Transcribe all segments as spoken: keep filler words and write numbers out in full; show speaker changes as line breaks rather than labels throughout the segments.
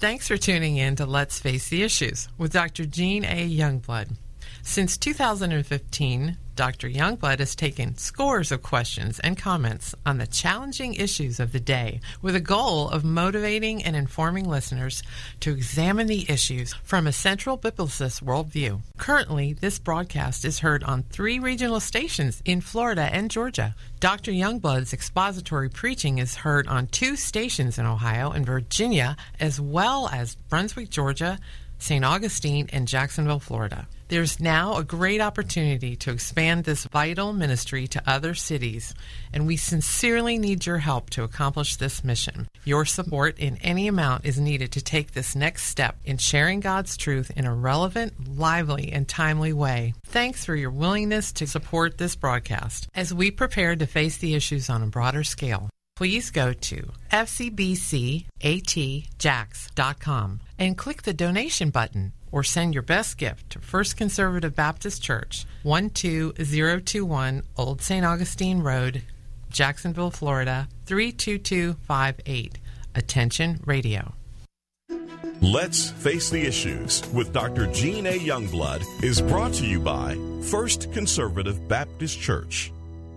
Thanks for tuning in to Let's Face the Issues with Doctor Jean A. Youngblood. Since two thousand fifteen, Doctor Youngblood has taken scores of questions and comments on the challenging issues of the day with a goal of motivating and informing listeners to examine the issues from a central biblicist worldview. Currently, this broadcast is heard on three regional stations in Florida and Georgia. Doctor Youngblood's expository preaching is heard on two stations in Ohio and Virginia, as well as Brunswick, Georgia, Saint Augustine, and Jacksonville, Florida. There's now a great opportunity to expand this vital ministry to other cities, and we sincerely need your help to accomplish this mission. Your support in any amount is needed to take this next step in sharing God's truth in a relevant, lively, and timely way. Thanks for your willingness to support this broadcast as we prepare to face the issues on a broader scale. Please go to f c b c a t jax dot com and click the donation button, or send your best gift to First Conservative Baptist Church, one two zero two one Old Saint Augustine Road, Jacksonville, Florida, three two two five eight. Attention Radio.
Let's Face the Issues with Doctor Jean A. Youngblood is brought to you by First Conservative Baptist Church.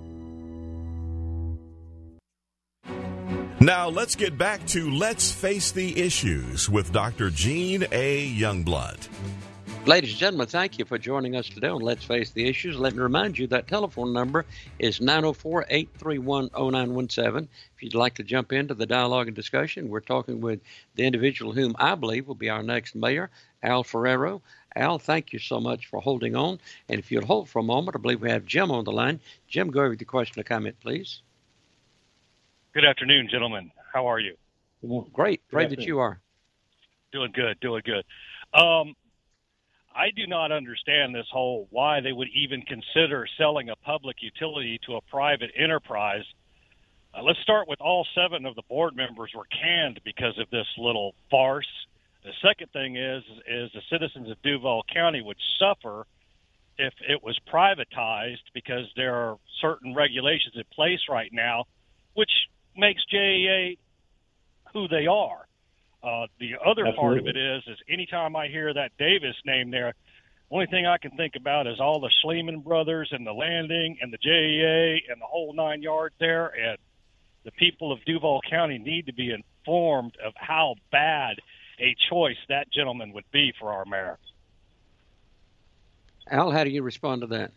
Now let's get back to Let's Face the Issues with Doctor Jean A. Youngblood.
Ladies and gentlemen, thank you for joining us today on Let's Face the Issues. Let me remind you that telephone number is nine oh four, eight three one, oh nine one seven. If you'd like to jump into the dialogue and discussion, we're talking with the individual whom I believe will be our next mayor, Al Ferrero. Al, thank you so much for holding on. And if you'd hold for a moment, I believe we have Jim on the line. Jim, go over with the question or comment, please.
Good afternoon, gentlemen. How are you?
Well, great. Great that you are.
Doing good, doing good. Um, I do not understand this whole why they would even consider selling a public utility to a private enterprise. Uh, let's start with all seven of the board members were canned because of this little farce. The second thing is, is the citizens of Duval County would suffer if it was privatized because there are certain regulations in place right now which makes J E A who they are. Uh, the other
Absolutely.
part of it is, is anytime I hear that Davis name there, only thing I can think about is all the Schliemann brothers and the Landing and the J E A and the whole nine yards there. And the people of Duval County need to be informed of how bad a choice that gentleman would be for our mayor.
Al, how do you respond to that?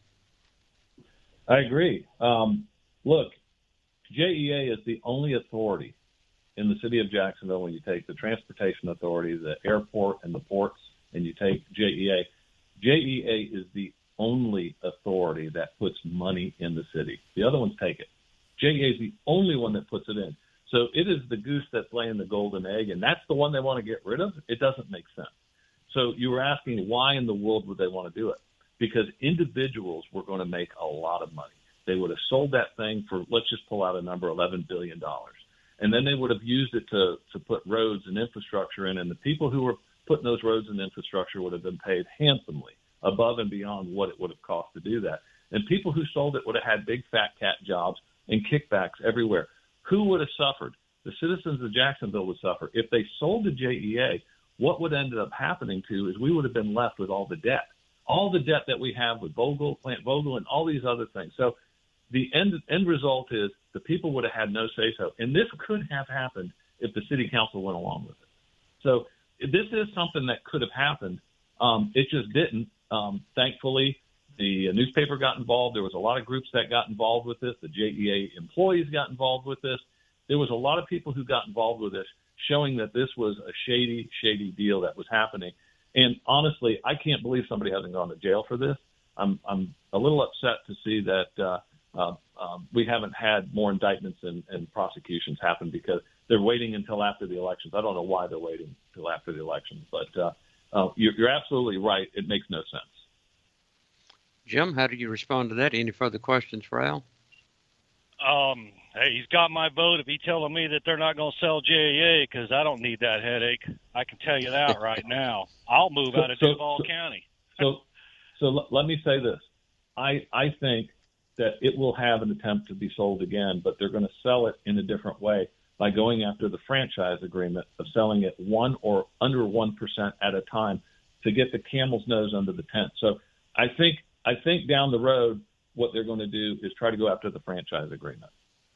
I agree. Um, look, J E A is the only authority in the city of Jacksonville when you take the transportation authority, the airport, and the ports, and you take J E A. J E A is the only authority that puts money in the city. The other ones take it. J E A is the only one that puts it in. So it is the goose that's laying the golden egg, and that's the one they want to get rid of. It doesn't make sense. So you were asking why in the world would they want to do it? Because individuals were going to make a lot of money. They would have sold that thing for, let's just pull out a number, eleven billion dollars. And then they would have used it to, to put roads and infrastructure in, and the people who were putting those roads and infrastructure would have been paid handsomely, above and beyond what it would have cost to do that. And people who sold it would have had big fat cat jobs and kickbacks everywhere. Who would have suffered? The citizens of Jacksonville would suffer. If they sold to J E A, what would end up happening to is we would have been left with all the debt, all the debt that we have with Vogel, Plant Vogel, and all these other things. So the end end result is the people would have had no say-so. And this could have happened if the city council went along with it. So this is something that could have happened. Um, it just didn't. Um, thankfully, the newspaper got involved. There was a lot of groups that got involved with this. The J E A employees got involved with this. There was a lot of people who got involved with this, showing that this was a shady, shady deal that was happening. And honestly, I can't believe somebody hasn't gone to jail for this. I'm I'm a little upset to see that uh, uh, um, we haven't had more indictments and, and prosecutions happen because they're waiting until after the elections. I don't know why they're waiting until after the elections, but uh, uh, you're, you're absolutely right. It makes no sense.
Jim, how do you respond to that? Any further questions for Al?
Um, hey, he's got my vote if he's telling me that they're not going to sell J E A because I don't need that headache. I can tell you that right now. I'll move
so,
out of
so,
Duval
so,
County.
so so l- let me say this. I, I think that it will have an attempt to be sold again, but they're going to sell it in a different way. by going after the franchise agreement of selling it one or under one percent at a time to get the camel's nose under the tent. So I think I think down the road, what they're going to do is try to go after the franchise agreement.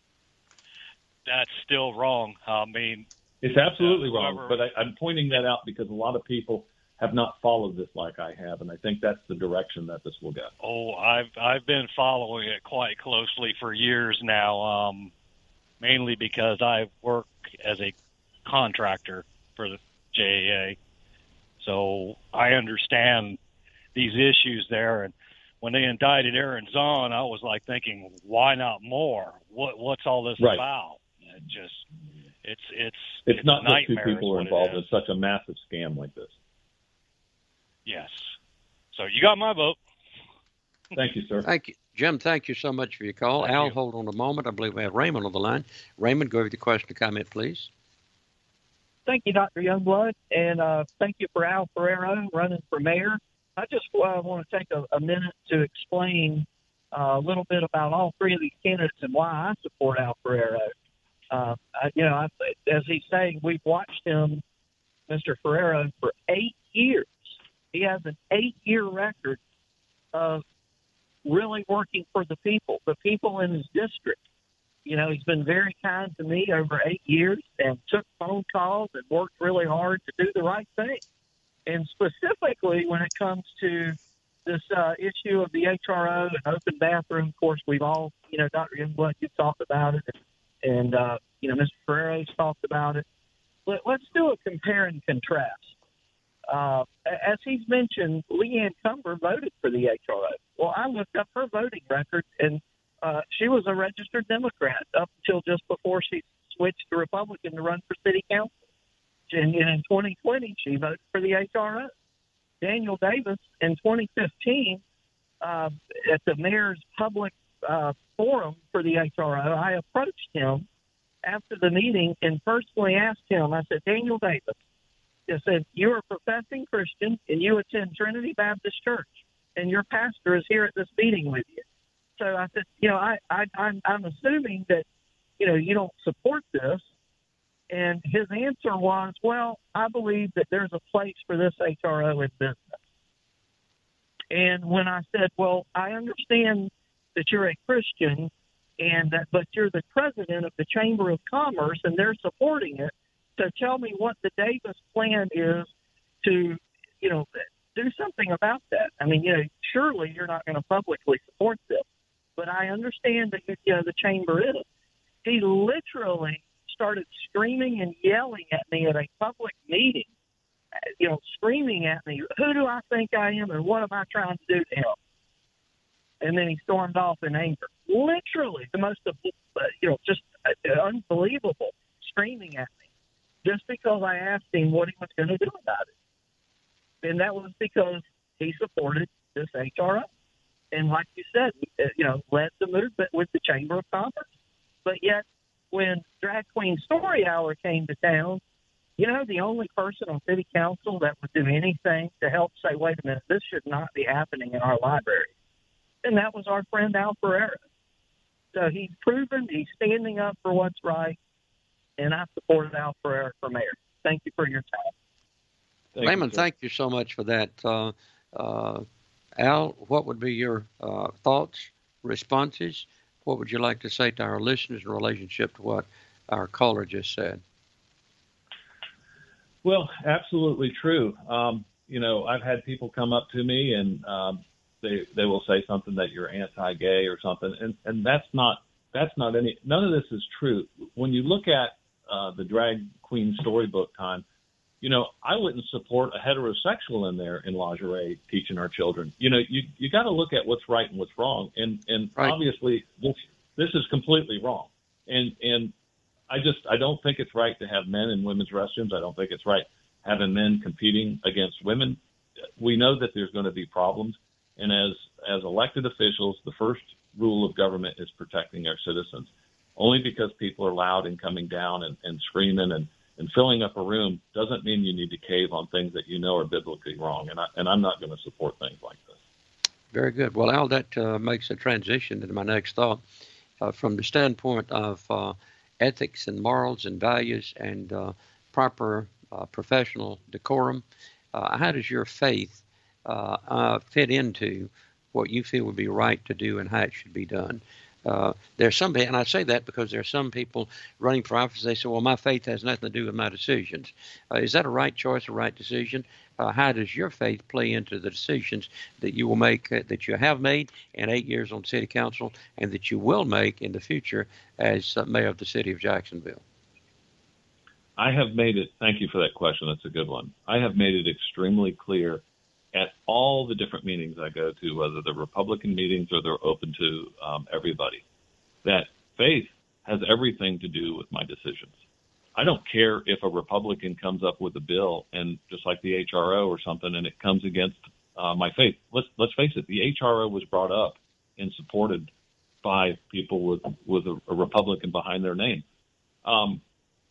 That's still wrong. I mean,
it's absolutely uh, wrong,
whoever,
but I, I'm pointing that out because a lot of people have not followed this like I have, and I think that's the direction that this will go.
Oh, I've I've been following it quite closely for years now, um, mainly because I work as a contractor for the J A A, so I understand these issues there. And when they indicted Aaron Zahn, I was like thinking, why not more? What what's all this
right.
about? It just it's it's
it's,
it's
not that two
nightmare
people are involved in such a massive scam like this.
Yes. So you got my vote.
Thank you, sir.
Thank you, Jim. Thank you so much for your call.
Thank
Al,
you.
hold on a moment. I believe we have Raymond on the line. Raymond, go with your question or comment, please.
Thank you, Doctor Youngblood, and uh, thank you for Al Ferrero running for mayor. I just uh, want to take a, a minute to explain uh, a little bit about all three of these candidates and why I support Al Ferrero. Uh, I, you know, I, as he's saying, we've watched him, Mister Ferrero, for eight years. He has an eight-year record of really working for the people, the people in his district. You know, he's been very kind to me over eight years and took phone calls and worked really hard to do the right thing. And specifically when it comes to this uh, issue of the H R O and open bathroom, of course, we've all, you know, Doctor Youngblood, you've talked about it, and, uh, you know, Mister Ferrero's talked about it. Let, let's do a compare and contrast. Uh, as he's mentioned, Leanne Cumber voted for the H R O. Well, I looked up her voting record, and uh, she was a registered Democrat up until just before she switched to Republican to run for city council. And in twenty twenty, she voted for the H R O. Daniel Davis, in twenty fifteen, uh, at the mayor's public uh, forum for the H R O, I approached him after the meeting and personally asked him, I said, Daniel Davis, I said, you're a professing Christian and you attend Trinity Baptist Church, and your pastor is here at this meeting with you. So I said, you know, I, I, I'm, I'm assuming that, you know, you don't support this. And his answer was, well, I believe that there's a place for this H R O in business. And when I said, well, I understand that you're a Christian, and that, but you're the president of the Chamber of Commerce, and they're supporting it. So tell me what the Davis plan is to, you know, do something about that. I mean, you know, surely you're not going to publicly support this, but I understand that, you know, the chamber is. He literally started screaming and yelling at me at a public meeting, you know, screaming at me, who do I think I am and what am I trying to do to him? And then he stormed off in anger. Literally the most, uh, you know, just uh, unbelievable, screaming at me just because I asked him what he was going to do about it. And that was because he supported this H R O. And like you said, you know, led the movement with the Chamber of Commerce. But yet, when Drag Queen Story Hour came to town, you know, the only person on city council that would do anything to help say, wait a minute, this should not be happening in our library. And that was our friend Al Ferrero. So he's proven he's standing up for what's right, and I supported Al Ferrero for mayor. Thank you for your time.
Thank Raymond, you, thank you so much for that. Uh, uh, Al, what would be your uh, thoughts, responses? What would you like to say to our listeners in relationship to what our caller just said?
Well, absolutely true. Um, you know, I've had people come up to me and um, they they will say something that you're anti-gay or something, and, and that's not that's not any. None of this is true. When you look at uh, the Drag Queen Storybook time, you know, I wouldn't support a heterosexual in there in lingerie teaching our children. You know, you you got to look at what's right and what's wrong, and and
right.
obviously this this is completely wrong. And and I just I don't think it's right to have men in women's restrooms. I don't think it's right having men competing against women. We know that there's going to be problems, and as as elected officials, the first rule of government is protecting our citizens. Only because people are loud and coming down and, and screaming and And filling up a room doesn't mean you need to cave on things that you know are biblically wrong. And, I, and I'm not going to support things like this.
Very good. Well, Al, that uh, makes a transition into my next thought. Uh, from the standpoint of uh, ethics and morals and values and uh, proper uh, professional decorum. Uh, how does your faith uh, uh, fit into what you feel would be right to do and how it should be done? Uh, there's some, and I say that because there are some people running for office. They say, "Well, my faith has nothing to do with my decisions." Uh, is that a right choice, a right decision? Uh, how does your faith play into the decisions that you will make, uh, that you have made in eight years on City Council, and that you will make in the future as uh, mayor of the City of Jacksonville?
I have made it. Thank you for that question. That's a good one. I have made it extremely clear at all the different meetings I go to, whether they're Republican meetings or they're open to um, everybody, that faith has everything to do with my decisions. I don't care if a Republican comes up with a bill and just like the H R O or something, and it comes against uh, my faith. Let's let's face it, the H R O was brought up and supported by people with with a, a Republican behind their name. Um,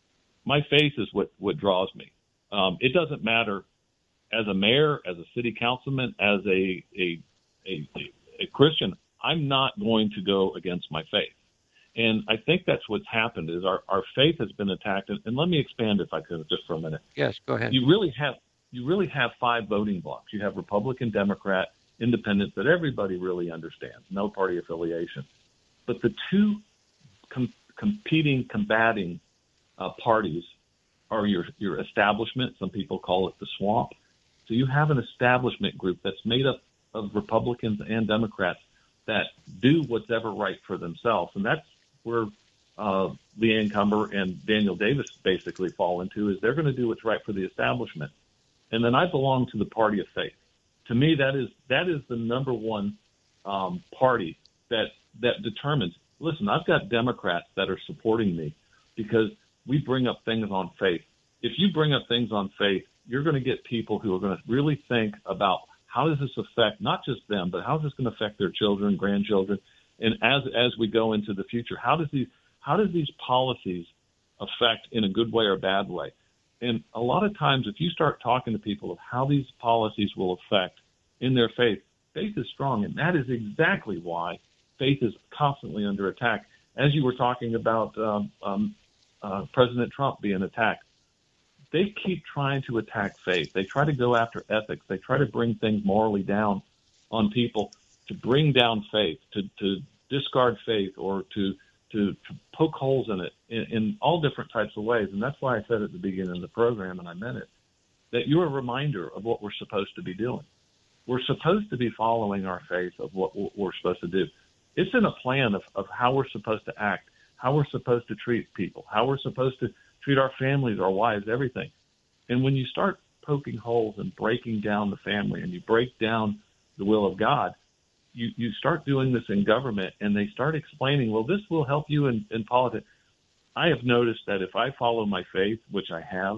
my faith is what what draws me. Um, it doesn't matter. As a mayor, as a city councilman, as a, a a a Christian, I'm not going to go against my faith. And I think that's what's happened is our, our faith has been attacked. And, and let me expand, if I could, just for a minute.
Yes, go ahead.
You really have you really have five voting blocks. You have Republican, Democrat, Independent that everybody really understands, no party affiliation. But the two com- competing, combating uh, parties are your your establishment. Some people call it the swamp. So you have an establishment group that's made up of Republicans and Democrats that do what's ever right for themselves. And that's where uh, Leanne Cumber and Daniel Davis basically fall into, is they're going to do what's right for the establishment. And then I belong to the party of faith. To me, that is that is the number one um, party that that determines, listen, I've got Democrats that are supporting me because we bring up things on faith. If you bring up things on faith, you're going to get people who are going to really think about how does this affect not just them, but how is this going to affect their children, grandchildren, and as as we go into the future, how does these how does these policies affect in a good way or a bad way? And a lot of times, if you start talking to people of how these policies will affect in their faith, faith is strong, and that is exactly why faith is constantly under attack. As you were talking about um, um, uh, President Trump being attacked. They keep trying to attack faith. They try to go after ethics. They try to bring things morally down on people, to bring down faith, to, to discard faith, or to, to to poke holes in it in, in all different types of ways. And that's why I said at the beginning of the program, and I meant it, that you're a reminder of what we're supposed to be doing. We're supposed to be following our faith of what we're supposed to do. It's in a plan of, of how we're supposed to act, how we're supposed to treat people, how we're supposed to treat our families, our wives, everything. And when you start poking holes and breaking down the family and you break down the will of God, you, you start doing this in government and they start explaining, well, this will help you in, in politics. I have noticed that if I follow my faith, which I have,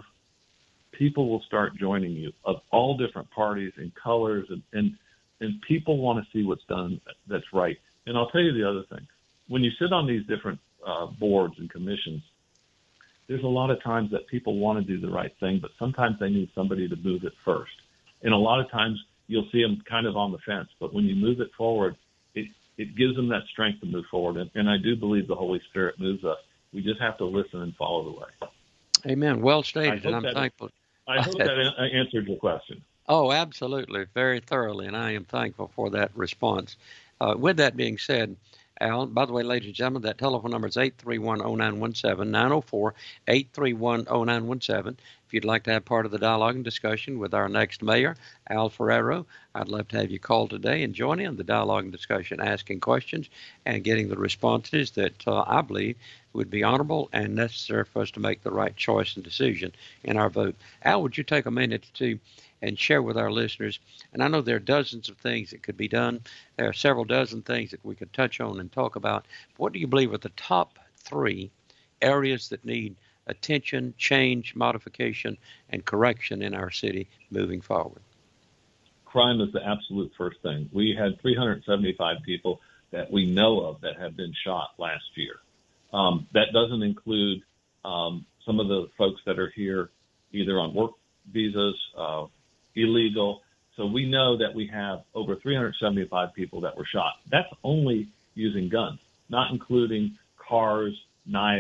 people will start joining you of all different parties and colors, and, and, and people want to see what's done that's right. And I'll tell you the other thing. When you sit on these different uh, boards and commissions, there's a lot of times that people want to do the right thing, but sometimes they need somebody to move it first. And a lot of times you'll see them kind of on the fence, but when you move it forward, it, it gives them that strength to move forward. And, and I do believe the Holy Spirit moves us. We just have to listen and follow the way.
Amen. Well stated, and I'm
that,
thankful.
I hope that answered your question.
Oh, absolutely. Very thoroughly, and I am thankful for that response. Uh, with that being said, Al, by the way, ladies and gentlemen, that telephone number is eight three one, oh nine one seven, nine oh four, eight three one, oh nine one seven. If you'd like to have part of the dialogue and discussion with our next mayor, Al Ferrero, I'd love to have you call today and join in the dialogue and discussion, asking questions and getting the responses that uh, I believe would be honorable and necessary for us to make the right choice and decision in our vote. Al, would you take a minute to and share with our listeners? And I know there are dozens of things that could be done. There are several dozen things that we could touch on and talk about. What do you believe are the top three areas that need attention, change, modification, and correction in our city moving forward?
Crime is the absolute first thing. We had three hundred seventy-five people that we know of that have been shot last year. Um, that doesn't include um, some of the folks that are here either on work visas, uh, illegal. So we know that we have over three hundred seventy-five people that were shot. That's only using guns, not including cars, knives,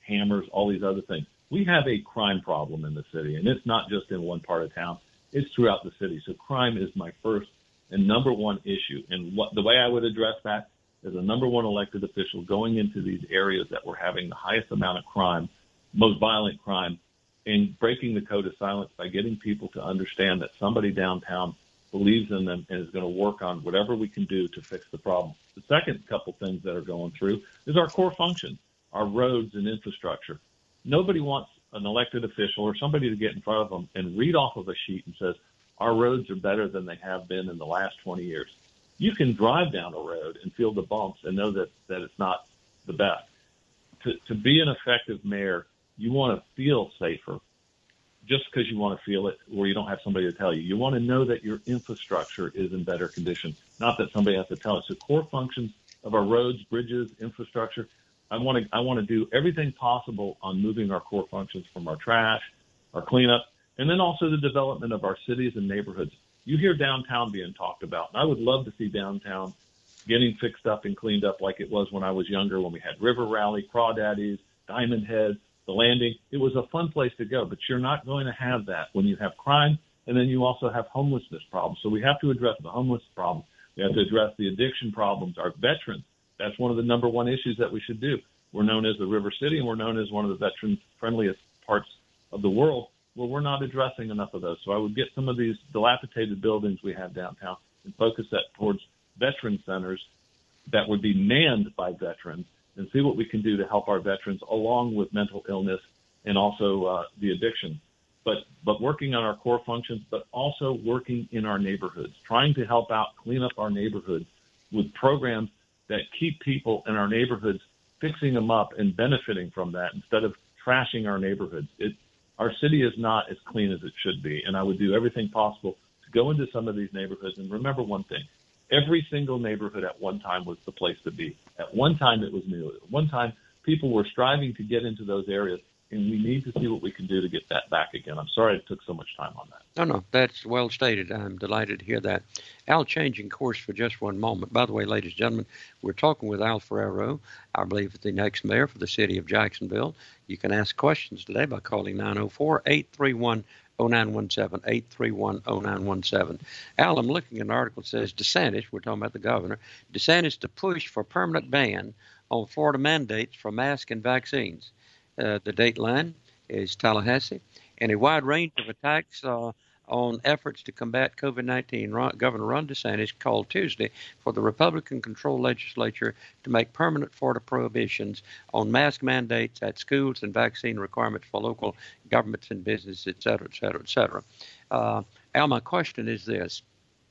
hammers, all these other things. We have a crime problem in the city, and it's not just in one part of town. It's throughout the city. So crime is my first and number one issue. And what the way I would address that as a number one elected official going into these areas that were having the highest amount of crime, most violent crime, and breaking the code of silence by getting people to understand that somebody downtown believes in them and is going to work on whatever we can do to fix the problem. The second couple things that are going through is our core functions, our roads and infrastructure. Nobody wants an elected official or somebody to get in front of them and read off of a sheet and says, our roads are better than they have been in the last twenty years. You can drive down a road and feel the bumps and know that, that it's not the best. To, to be an effective mayor, you want to feel safer just because you want to feel it or you don't have somebody to tell you. You want to know that your infrastructure is in better condition, not that somebody has to tell us. So core functions of our roads, bridges, infrastructure, I want to I want to do everything possible on moving our core functions from our trash, our cleanup, and then also the development of our cities and neighborhoods. You hear downtown being talked about, and I would love to see downtown getting fixed up and cleaned up like it was when I was younger, when we had River Rally, Crawdaddies, Diamond Head, the Landing. It was a fun place to go, but you're not going to have that when you have crime, and then you also have homelessness problems. So we have to address the homeless problem. We have to address the addiction problems, our veterans. That's one of the number one issues that we should do. We're known as the River City, and we're known as one of the veteran-friendliest parts of the world. Well, we're not addressing enough of those. So I would get some of these dilapidated buildings we have downtown and focus that towards veteran centers that would be manned by veterans and see what we can do to help our veterans along with mental illness and also uh, the addiction. But but working on our core functions, but also working in our neighborhoods, trying to help out, clean up our neighborhoods with programs that keep people in our neighborhoods fixing them up and benefiting from that instead of trashing our neighborhoods. It, our city is not as clean as it should be, and I would do everything possible to go into some of these neighborhoods and remember one thing. Every single neighborhood at one time was the place to be. At one time, it was new. At one time, people were striving to get into those areas, and we need to see what we can do to get that back again. I'm sorry it took so much time on that.
No, no, that's well stated. I'm delighted to hear that. Al, changing course for just one moment. By the way, ladies and gentlemen, we're talking with Al Ferrero, I believe the next mayor for the city of Jacksonville. You can ask questions today by calling nine oh four, eight three one, oh nine one seven, eight three one, oh nine one seven. Al, I'm looking at an article that says DeSantis, we're talking about the governor, DeSantis to push for permanent ban on Florida mandates for masks and vaccines. Uh, the date line is Tallahassee, and a wide range of attacks uh, on efforts to combat COVID nineteen. Ron, Governor Ron DeSantis called Tuesday for the Republican-controlled legislature to make permanent Florida prohibitions on mask mandates at schools and vaccine requirements for local governments and businesses, et cetera, et cetera, et cetera. Uh, Al, my question is this.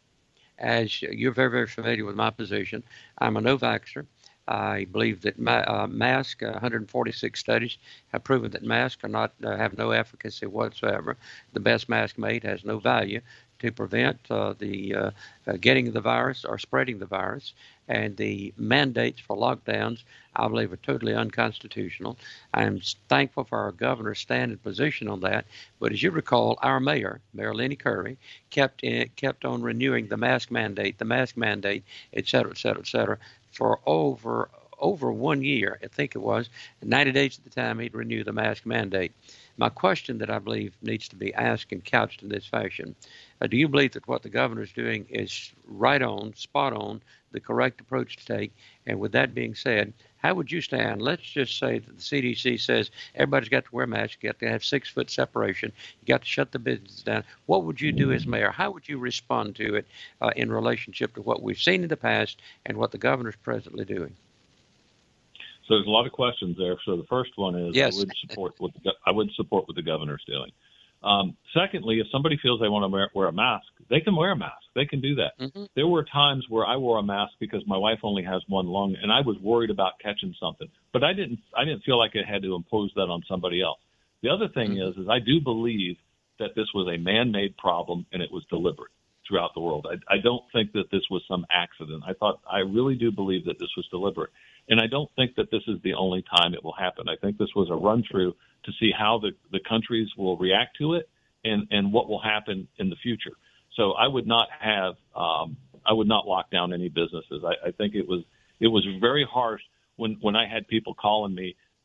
As you're very, very familiar with my position, I'm a no-vaxxer. I believe that ma- uh, masks, uh, one hundred forty-six studies have proven that masks are not uh, have no efficacy whatsoever. The best mask made has no value to prevent uh, the uh, uh, getting the virus or spreading the virus. And the mandates for lockdowns, I believe, are totally unconstitutional. I'm thankful for our governor's stand and position on that. But as you recall, our mayor, Mayor Lenny Curry, kept in, kept on renewing the mask mandate, the mask mandate, et cetera, et cetera, et cetera, for over over one year, I think it was, ninety days at the time, he'd renew the mask mandate. My question that I believe needs to be asked and couched in this fashion, uh, do you believe that what the governor is doing is right on, spot on, the correct approach to take? And with that being said, how would you stand? Let's just say that the C D C says everybody's got to wear masks, you got to have six-foot separation, you got to shut the business down. What would you do as mayor? How would you respond to it uh, in relationship to what we've seen in the past and what the governor's presently doing?
So there's a lot of questions there. So the first one is
yes.
I would support what the, I would support what the governor's doing. Um, secondly, if somebody feels they want to wear, wear a mask, they can wear a mask. They can do that. Mm-hmm. There were times where I wore a mask because my wife only has one lung, and I was worried about catching something. But I didn't. I didn't feel like I had to impose that on somebody else. The other thing mm-hmm. is, is I do believe that this was a man-made problem and it was deliberate throughout the world. I, I don't think that this was some accident. I thought I really do believe that this was deliberate. And I don't think that this is the only time it will happen. I think this was a run-through to see how the, the countries will react to it and, and what will happen in the future. So I would not have um, I would not lock down any businesses. I, I think it was it was very harsh when, when I had people calling me who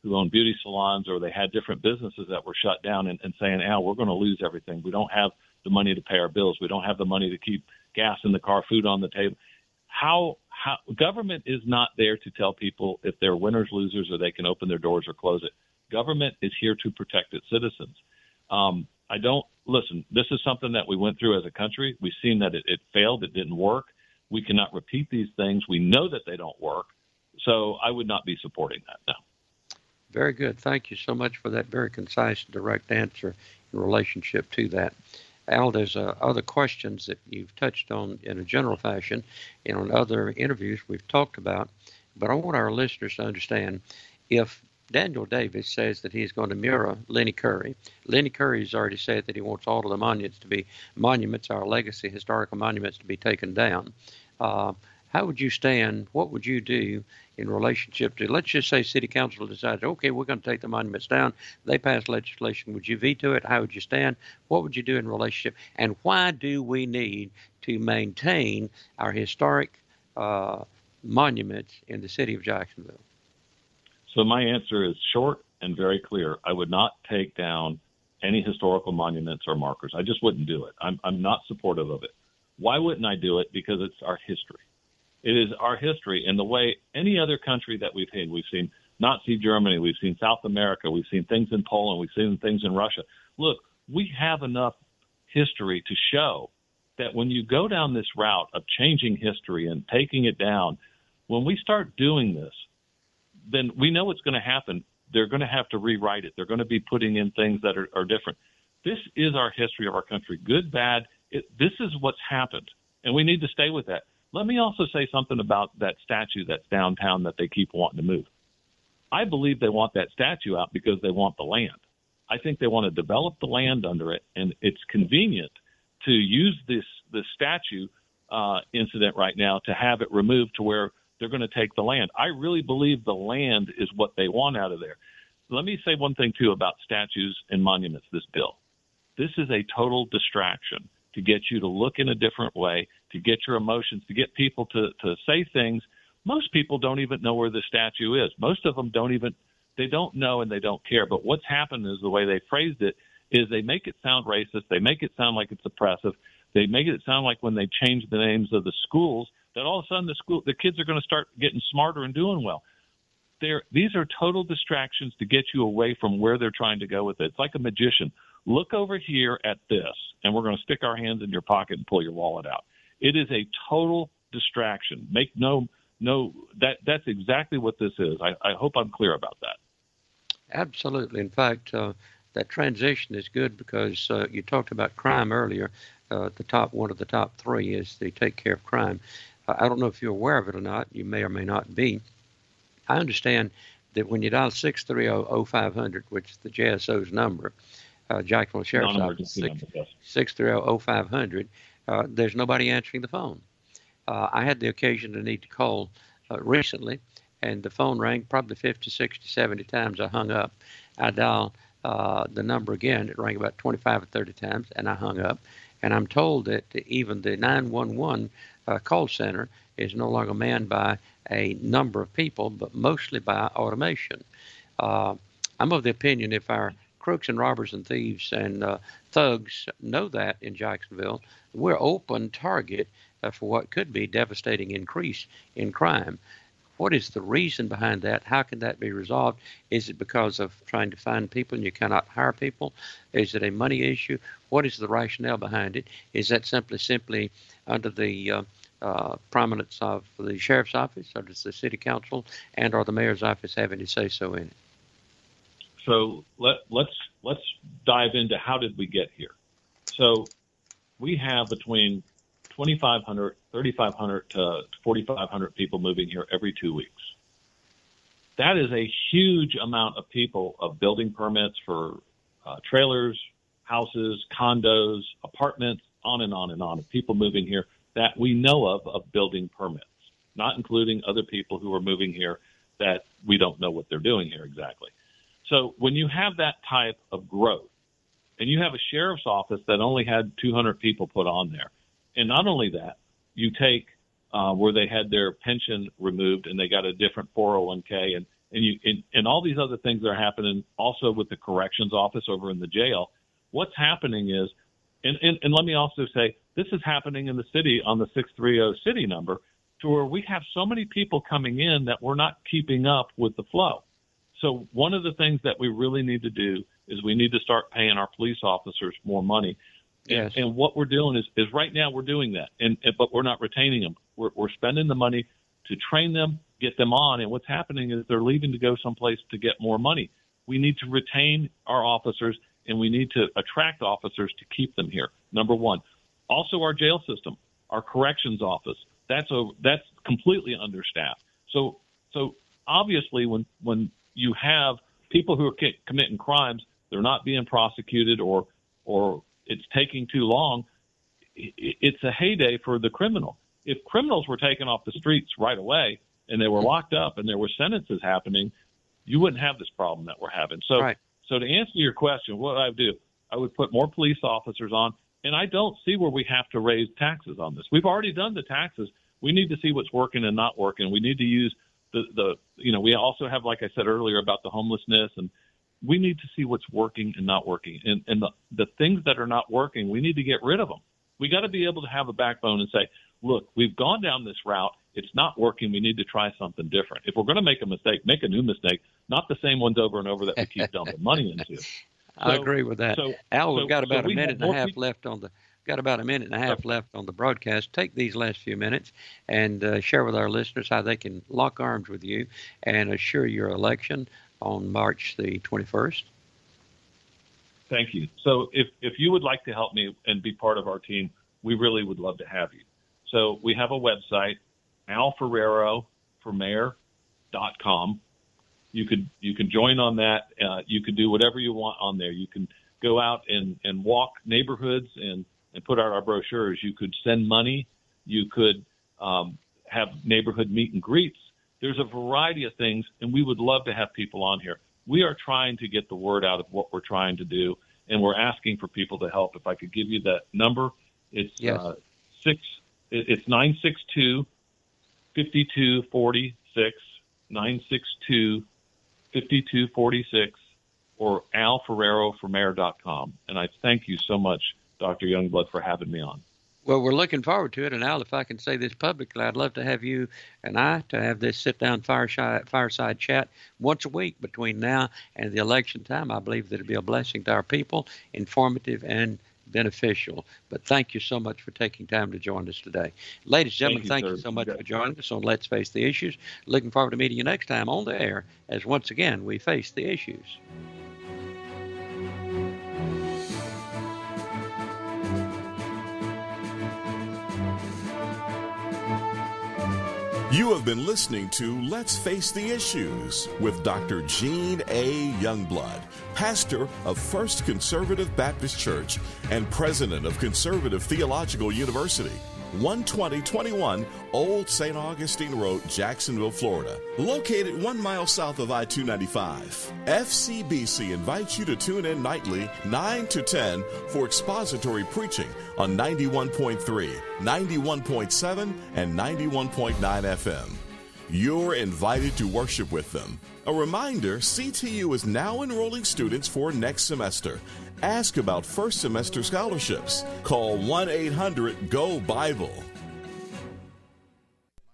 who own beauty salons, or they had different businesses that were shut down and, and saying, Al, we're going to lose everything. We don't have the money to pay our bills. We don't have the money to keep gas in the car, food on the table. How, how government is not there to tell people if they're winners, losers, or they can open their doors or close it. Government is here to protect its citizens. Um, I don't listen. This is something that we went through as a country. We've seen that it, it failed. It didn't work. We cannot repeat these things. We know that they don't work. So I would not be supporting that now.
Very good. Thank you so much for that very concise, direct answer in relationship to that. Al, there's uh, other questions that you've touched on in a general fashion and on other interviews we've talked about. But I want our listeners to understand, if Daniel Davis says that he's going to mirror Lenny Curry. Lenny Curry has already said that he wants all of the monuments to be monuments, our legacy historical monuments, to be taken down. Uh, how would you stand? What would you do in relationship to, let's just say City Council decides, okay, we're going to take the monuments down. They pass legislation. Would you veto it? How would you stand? What would you do in relationship? And why do we need to maintain our historic uh, monuments in the city of Jacksonville?
So my answer is short and very clear. I would not take down any historical monuments or markers. I just wouldn't do it. I'm, I'm not supportive of it. Why wouldn't I do it? Because it's our history. It is our history. And the way any other country that we've seen, we've seen Nazi Germany, we've seen South America, we've seen things in Poland, we've seen things in Russia. Look, we have enough history to show that when you go down this route of changing history and taking it down, when we start doing this, then we know what's going to happen. They're going to have to rewrite it. They're going to be putting in things that are, are different. This is our history of our country, good, bad. It, this is what's happened, and we need to stay with that. Let me also say something about that statue that's downtown that they keep wanting to move. I believe they want that statue out because they want the land. I think they want to develop the land under it, and it's convenient to use this, this statue uh, incident right now to have it removed to where they're going to take the land. I really believe the land is what they want out of there. Let me say one thing, too, about statues and monuments, this bill. This is a total distraction to get you to look in a different way, to get your emotions, to get people to, to say things. Most people don't even know where the statue is. Most of them don't even, they don't know and they don't care. But what's happened is the way they phrased it is they make it sound racist. They make it sound like it's oppressive. They make it sound like when they change the names of the schools, that all of a sudden the school, the kids are going to start getting smarter and doing well. They're, these are total distractions to get you away from where they're trying to go with it. It's like a magician. Look over here at this, and we're going to stick our hands in your pocket and pull your wallet out. It is a total distraction. Make no, no, that that's exactly what this is. I, I hope I'm clear about that.
Absolutely. In fact, uh, that transition is good because uh, you talked about crime earlier. Uh, the top, one of the top three is the Take Care of Crime. Uh, I don't know if you're aware of it or not. You may or may not be. I understand that when you dial six three zero zero five hundred, which is the J S O's number, uh, Jacksonville Sheriff's Office, six three zero zero five hundred, uh, there's nobody answering the phone. Uh, I had the occasion to need to call uh, recently, and the phone rang probably fifty, sixty, seventy times. I hung up. I dialed uh, the number again. It rang about twenty-five or thirty times, and I hung up. And I'm told that even the nine one one uh, call center is no longer manned by a number of people, but mostly by automation. Uh, I'm of the opinion if our crooks and robbers and thieves and uh, thugs know that in Jacksonville, we're open target uh, for what could be devastating increase in crime. What is the reason behind that? How can that be resolved? Is it because of trying to find people and you cannot hire people? Is it a money issue? What is the rationale behind it? Is that simply simply under the uh, uh, prominence of the sheriff's office, or does the city council and or the mayor's office have any say so in it?
So let, let's let's dive into how did we get here. So we have between twenty-five hundred, thirty-five hundred to forty-five hundred people moving here every two weeks. That is a huge amount of people of building permits for uh, trailers, houses, condos, apartments, on and on and on of people moving here that we know of of building permits, not including other people who are moving here that we don't know what they're doing here exactly. So when you have that type of growth and you have a sheriff's office that only had two hundred people put on there, and not only that, you take uh, where they had their pension removed and they got a different four oh one k, and, and you and, and all these other things that are happening also with the corrections office over in the jail. What's happening is, and, and, and let me also say, this is happening in the city on the six three zero city number, to where we have so many people coming in that we're not keeping up with the flow. So one of the things that we really need to do is we need to start paying our police officers more money.
Yes.
And, and what we're doing is, is right now we're doing that, and, and but we're not retaining them. We're, we're spending the money to train them, get them on, and what's happening is they're leaving to go someplace to get more money. We need to retain our officers, and we need to attract officers to keep them here, number one. Also, our jail system, our corrections office, that's over, that's completely understaffed. So, so obviously, when when you have people who are committing crimes, they're not being prosecuted, or or it's taking too long. It's a heyday for the criminal. If criminals were taken off the streets right away and they were locked up and there were sentences happening, you wouldn't have this problem that we're having. So,
right.
so to answer your question, what would I do? I would put more police officers on. And I don't see where we have to raise taxes on this. We've already done the taxes. We need to see what's working and not working. We need to use the, the you know, we also have, like I said earlier, about the homelessness, and we need to see what's working and not working. And, and the, the things that are not working, we need to get rid of them. We got to be able to have a backbone and say, look, we've gone down this route. It's not working. We need to try something different. If we're going to make a mistake, make a new mistake, not the same ones over and over that we keep dumping money into.
I
So-
agree with that.
so-
Al, we've
so-
got about
so
a
we
minute
have
and a
more
half
people-
left on the got about a minute and a half left on the broadcast. Take these last few minutes and uh, share with our listeners how they can lock arms with you and assure your election on March the twenty-first.
Thank you. So if, if you would like to help me and be part of our team, we really would love to have you. So we have a website, al ferrero for mayor dot com. You could you can join on that. Uh, you can do whatever you want on there. You can go out and, and walk neighborhoods and, and put out our brochures. You could send money. You could um, have neighborhood meet and greets. There's a variety of things, and we would love to have people on here. We are trying to get the word out of what we're trying to do, and we're asking for people to help. If I could give you that number, it's
Yes.
uh, six. It's nine six two, five two four six, nine six two, five two four six, or al ferrero for mayor dot com. And I thank you so much, Doctor Youngblood, for having me on.
Well, we're looking forward to it. And Al, if I can say this publicly, I'd love to have you and I to have this sit-down fireside, fireside chat once a week between now and the election time. I believe that it'll be a blessing to our people, informative and beneficial. But thank you so much for taking time to join us today. Ladies and gentlemen,
Thank you,
thank you
sir.
so much
You
for
bet.
joining us on Let's Face the Issues. Looking forward to meeting you next time on the air as once again we face the issues.
You have been listening to Let's Face the Issues with Doctor Gene A. Youngblood, pastor of First Conservative Baptist Church and president of Conservative Theological University, one twenty twenty-one Old Saint Augustine Road, Jacksonville, Florida, located one mile south of I two ninety-five. F C B C invites you to tune in nightly, nine to ten, for expository preaching on ninety-one point three, ninety-one point seven, and ninety-one point nine F M. You're invited to worship with them. A reminder, C T U is now enrolling students for next semester. Ask about first semester scholarships. Call one eight hundred G O Bible.